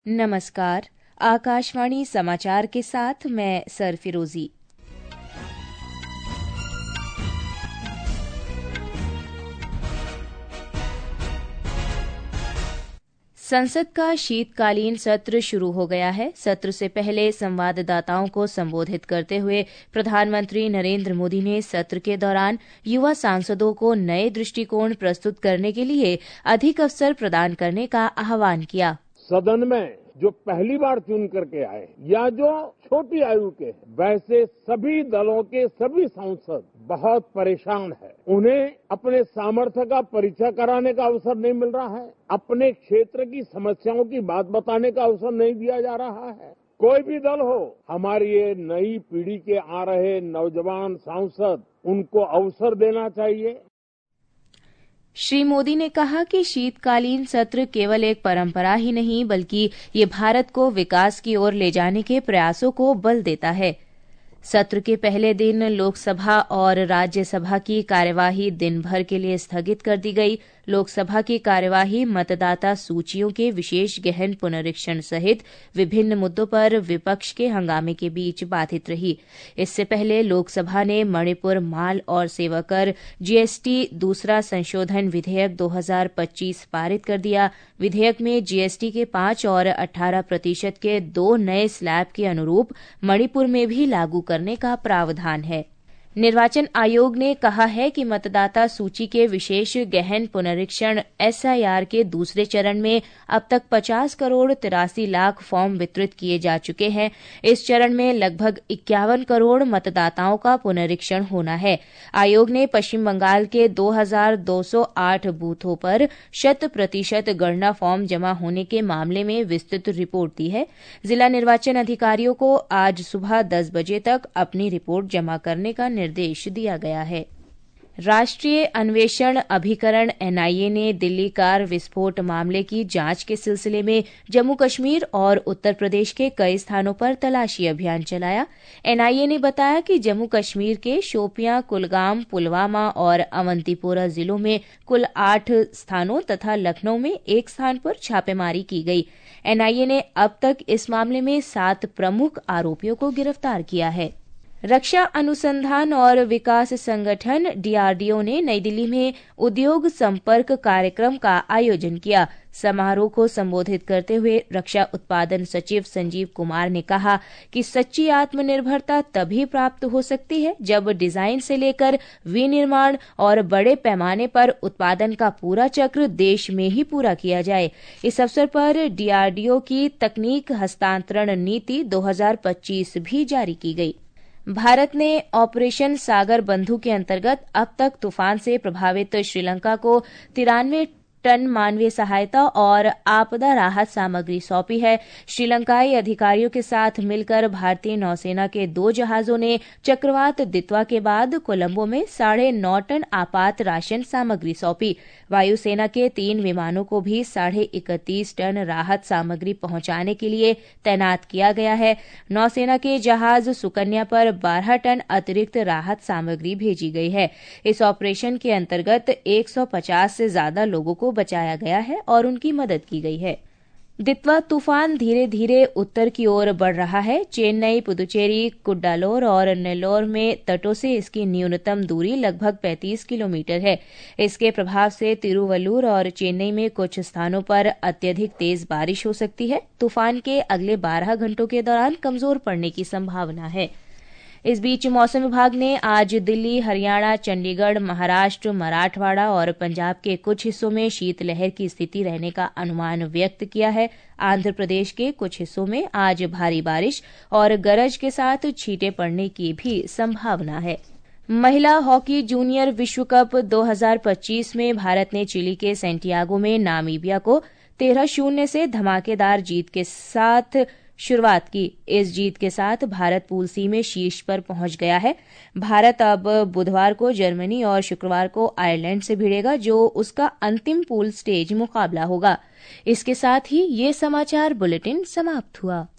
नमस्कार। आकाशवाणी समाचार के साथ मैं सरफिरोजी। संसद का शीतकालीन सत्र शुरू हो गया है। सत्र से पहले संवाददाताओं को संबोधित करते हुए प्रधानमंत्री नरेंद्र मोदी ने सत्र के दौरान युवा सांसदों को नए दृष्टिकोण प्रस्तुत करने के लिए अधिक अवसर प्रदान करने का आह्वान किया। सदन में जो पहली बार चुन करके आए या जो छोटी आयु के हैं, वैसे सभी दलों के सभी सांसद बहुत परेशान हैं। उन्हें अपने सामर्थ्य का परिचय कराने का अवसर नहीं मिल रहा है। अपने क्षेत्र की समस्याओं की बात बताने का अवसर नहीं दिया जा रहा है। कोई भी दल हो, हमारी ये नई पीढ़ी के आ रहे नौजवान सांसद, उनको अवसर देना चाहिए। श्री मोदी ने कहा कि शीतकालीन सत्र केवल एक परंपरा ही नहीं, बल्कि ये भारत को विकास की ओर ले जाने के प्रयासों को बल देता है। सत्र के पहले दिन लोकसभा और राज्यसभा की कार्यवाही दिन भर के लिए स्थगित कर दी गई। लोकसभा की कार्यवाही मतदाता सूचियों के विशेष गहन पुनरीक्षण सहित विभिन्न मुद्दों पर विपक्ष के हंगामे के बीच बाधित रही। इससे पहले लोकसभा ने मणिपुर माल और सेवा कर जीएसटी दूसरा संशोधन विधेयक 2025 पारित कर दिया। विधेयक में जीएसटी के 5 और 18% के 2 नए स्लैब के अनुरूप मणिपुर में भी लागू करने का प्रावधान है। निर्वाचन आयोग ने कहा है कि मतदाता सूची के विशेष गहन पुनरीक्षण एसआईआर के दूसरे चरण में अब तक 50 करोड़ 83 लाख फॉर्म वितरित किए जा चुके हैं। इस चरण में लगभग 51 करोड़ मतदाताओं का पुनरीक्षण होना है। आयोग ने पश्चिम बंगाल के 2208 बूथों पर 100% गणना फॉर्म जमा होने के मामले में विस्तृत रिपोर्ट दी है। जिला निर्वाचन अधिकारियों को आज सुबह 10 बजे तक अपनी रिपोर्ट जमा करने का निर्देश दिया गया है। राष्ट्रीय अन्वेषण अभिकरण एनआईए ने दिल्ली कार विस्फोट मामले की जांच के सिलसिले में जम्मू कश्मीर और उत्तर प्रदेश के कई स्थानों पर तलाशी अभियान चलाया। एनआईए ने बताया कि जम्मू कश्मीर के शोपियां, कुलगाम, पुलवामा और अवंतीपोरा जिलों में कुल 8 स्थानों तथा लखनऊ में 1 स्थान पर छापेमारी की गई। एनआईए ने अब तक इस मामले में 7 प्रमुख आरोपियों को गिरफ्तार किया है। रक्षा अनुसंधान और विकास संगठन डीआरडीओ ने नई दिल्ली में उद्योग संपर्क कार्यक्रम का आयोजन किया। समारोह को संबोधित करते हुए रक्षा उत्पादन सचिव संजीव कुमार ने कहा कि सच्ची आत्मनिर्भरता तभी प्राप्त हो सकती है जब डिजाइन से लेकर विनिर्माण और बड़े पैमाने पर उत्पादन का पूरा चक्र देश में ही पूरा किया जाए। इस अवसर पर डीआरडीओ की तकनीक हस्तांतरण नीति 2025 भी जारी की गई। भारत ने ऑपरेशन सागर बंधु के अंतर्गत अब तक तूफान से प्रभावित श्रीलंका को 93 टन मानवीय सहायता और आपदा राहत सामग्री सौंपी है। श्रीलंकाई अधिकारियों के साथ मिलकर भारतीय नौसेना के 2 जहाजों ने चक्रवात दितवा के बाद कोलंबो में 9.5 टन आपात राशन सामग्री सौंपी। वायुसेना के 3 विमानों को भी 31.5 टन राहत सामग्री पहुंचाने के लिए तैनात किया गया है। नौसेना के जहाज सुकन्या पर 12 टन अतिरिक्त राहत सामग्री भेजी गई है। इस ऑपरेशन के अंतर्गत 150 से ज्यादा लोगों को बचाया गया है और उनकी मदद की गई है। दितवा तूफान धीरे धीरे उत्तर की ओर बढ़ रहा है। चेन्नई, पुदुचेरी, कुड्डालोर और नेल्लोर में तटों से इसकी न्यूनतम दूरी लगभग 35 किलोमीटर है। इसके प्रभाव से तिरुवल्लुर और चेन्नई में कुछ स्थानों पर अत्यधिक तेज बारिश हो सकती है। तूफान के अगले 12 घंटों के दौरान कमजोर पड़ने की संभावना है। इस बीच मौसम विभाग ने आज दिल्ली, हरियाणा, चंडीगढ़, महाराष्ट्र, मराठवाड़ा और पंजाब के कुछ हिस्सों में शीतलहर की स्थिति रहने का अनुमान व्यक्त किया है। आंध्र प्रदेश के कुछ हिस्सों में आज भारी बारिश और गरज के साथ छींटे पड़ने की भी संभावना है। महिला हॉकी जूनियर विश्व कप 2025 में भारत ने चिली के सैंटियागो में नामीबिया को 13-0 से धमाकेदार जीत के साथ शुरुआत की। इस जीत के साथ भारत पूल सी में शीर्ष पर पहुंच गया है। भारत अब बुधवार को जर्मनी और शुक्रवार को आयरलैंड से भिड़ेगा, जो उसका अंतिम पूल स्टेज मुकाबला होगा। इसके साथ ही ये समाचार बुलेटिन समाप्त हुआ।